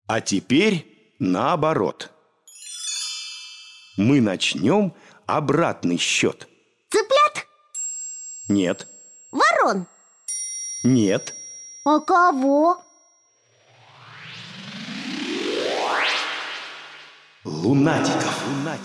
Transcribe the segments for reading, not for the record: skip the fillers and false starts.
А теперь наоборот. Мы начнем обратный счет. Цыплят? Нет. Ворон? Нет. А кого? Лунатиков.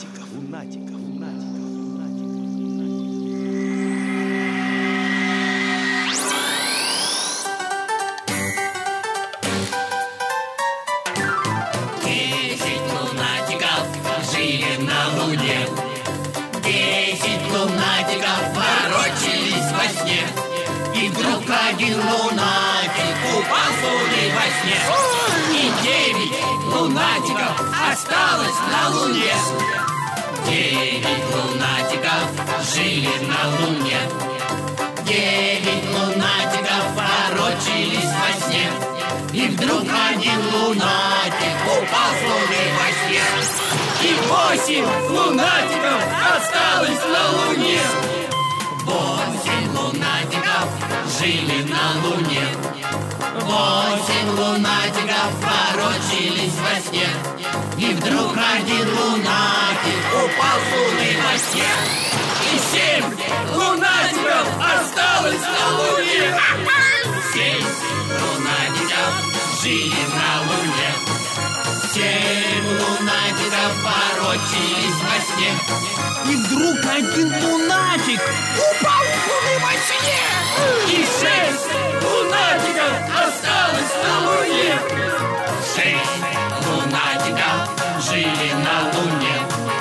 Жили на Луне. 10 лунатиков ворочались во сне. И вдруг один лунатик упал с Луны во сне. И 9 лунатиков осталось на Луне. 9 лунатиков жили на Луне. 9 лунатиков ворочались во сне. И вдруг один лунатик упал с Луны во сне. И 8 лунатиков осталось на Луне. 8 лунатиков жили на Луне. 8 лунатиков ворочались во сне. И вдруг один лунатик упал с Луны во сне. И 7 лунатиков осталось на Луне. 7 лунатиков жили на Луне. 7 лунатиков ворочались во сне. И вдруг один лунатик упал с Луны во сне. И 6 лунатиков осталось на Луне. 6 лунатиков жили на Луне.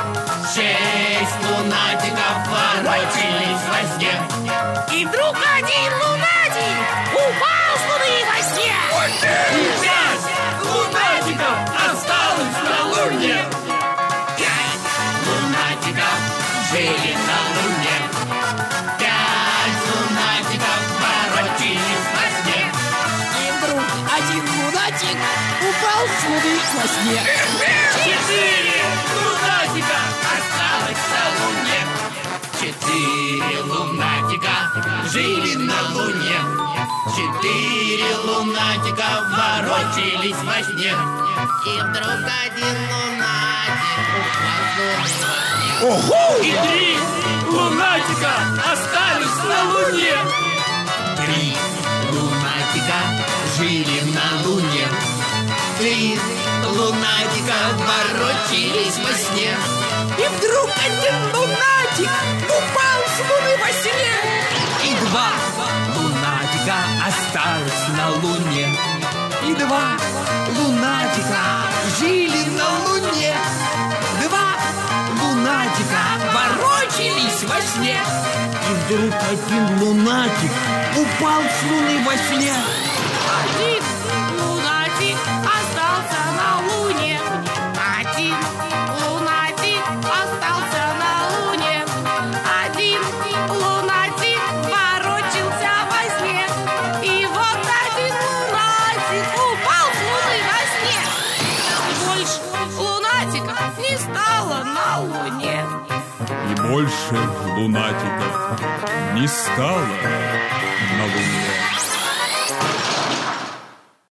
6 лунатиков ворочались во сне. И вдруг один лунатик упал с Луны во сне. И 5 лунатиков осталось на Луне. 5 лунатиков жили на Луне. 5 лунатиков ворочались во сне. И вдруг один лунатик упал с Луны во сне. 4 лунатика осталось на Луне. 4 лунатика жили на Луне. 4 лунатика ворочались во сне. И вдруг один лунатик упал с Луны во сне. Ого! И 3 лунатика остались на Луне. 3 лунатика жили на Луне. 3 лунатика ворочались во сне. И вдруг один лунатик упал с Луны во сне. И 2 лунатика осталось на Луне. И 2 лунатика жили на Луне. 2 лунатика ворочались во сне. И вдруг один лунатик упал с Луны во сне. Один лунатик остался на Луне. Один лунатик остался на Луне. Один лунатик ворочался во сне. И вот один лунатик упал с Луны во сне. И больше лунатиков не стало на Луне. И больше лунатиков не стало на Луне.